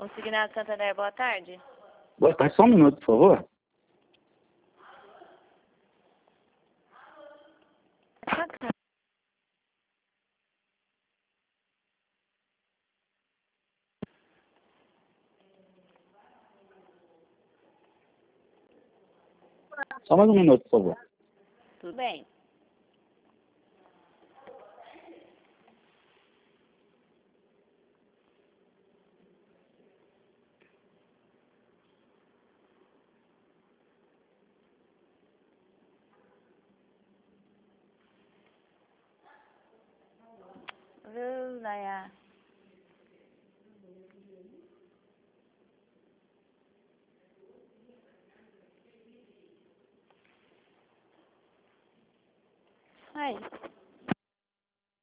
Consignado Santander, boa tarde. Boa tarde, só um minuto, por favor. Só mais um minuto, por favor. Tudo bem. Naya. Hi.